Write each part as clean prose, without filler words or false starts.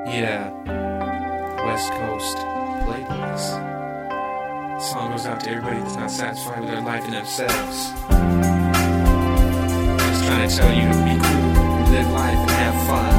Yeah, West Coast Playboys. Song goes out to everybody that's not satisfied with their life and themselves. Just trying to tell you to be cool, live life, and have fun.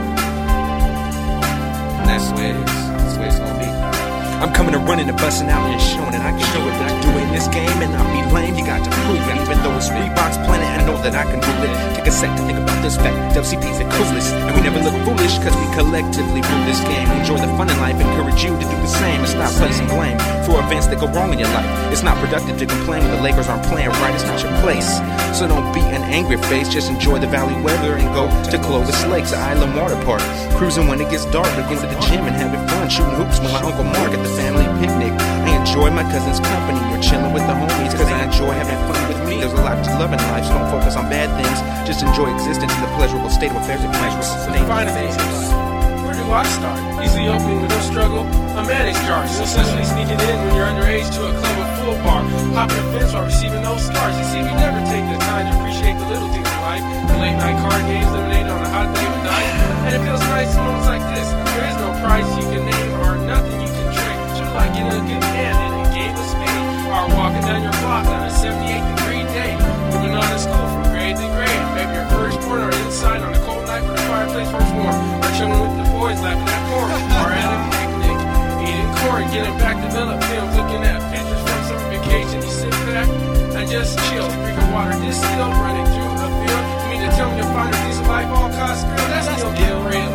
And that's the way it is. That's the way it's gonna be. I'm coming and running and busting out and showing it. I can show it that I do it in this game and I'll be lame. You got to prove it. Even though it's Reebok's planet, I know that I can rule it. Take a sec to think about this fact. WCP's the coolest, and we never look foolish because we collectively rule this game. Enjoy the fun in life, encourage you to do the same, and stop placing blame for events that go wrong in your life. It's not productive to complain when the Lakers aren't playing right. It's not your place, so don't be an angry face. Just enjoy the valley weather and go to Clovis Lakes, an island water park. Cruising when it gets dark, or go to the gym and having fun, shooting hoops with my Uncle Mark at the family picnic. I enjoy my cousin's company or chilling with the homies, cause I enjoy having fun with me. There's a lot to love in life, so don't focus on bad things. Just enjoy existence in the pleasurable state of affairs and pleasurable state. Where do I start? Easily opening with no struggle. A mayonnaise jar, successfully sneaking in when you're underage to a club or full bar. Hopping a fence while receiving no scars. You see, we never take the time to appreciate the little things in life. The late night card games, lemonade on a hot day with night. And it feels nice in moments like this. There is no prize you can name or nothing you can drink. Sort of like getting a good hand in a game of spade. Or walking down your block on a 78th degree day. Moving on to school from grade to grade. Maybe your firstborn or inside on a cold night when the fireplace was warm. Or chilling with the boys laughing at porn. Or at a picnic, eating corn, getting back to Villa films, looking at pictures from summer vacation. You sit back and just chill. Drink of water distilled, running through a field. You mean to tell me to find a piece of life all costs? Girl, that's still getting real.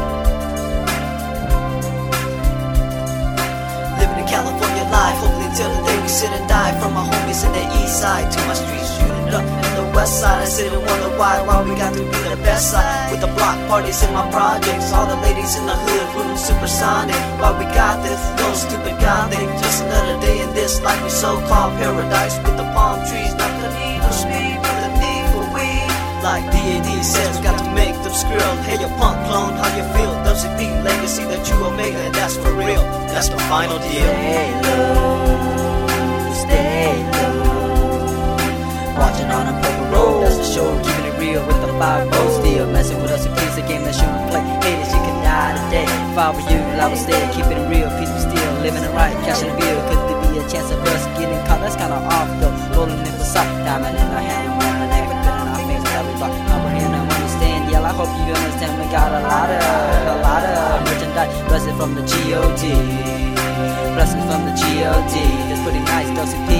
California life, hopefully till the day we sit and die. From my homies in the east side to my streets shooting up in the west side. I sit and wonder why we got to be the best side. With the block parties in my projects, all the ladies in the hood room supersonic. Why we got this, no stupid gothic. Just another day in this life we so-called paradise. With the palm trees, not the need for speed, but the need for weed. Like D.A.D. says, got to make them skrill. Hey, your punk clone, how you feel? WCP legacy, the true omega, and that's for real. That's the final deal. Stay low, stay low. Watching on a paper road, that's the show. Keeping it real with the 5-0 still. Messing with us, a piece of game that shouldn't play. Haters, you can die today. If I were you, I would stay. Keeping it real, peace be still. Living it right, cashing the bill. Could there be a chance of us getting caught? That's kinda off though. Rolling in the sock, diamond in our hand, and wearing an neck, but in our face. Comprehend and understand, yeah, I hope you understand. We got a lot of merchandise, blessed from the G.O.D. Blessings from the G.O.D. That's pretty nice, doesn't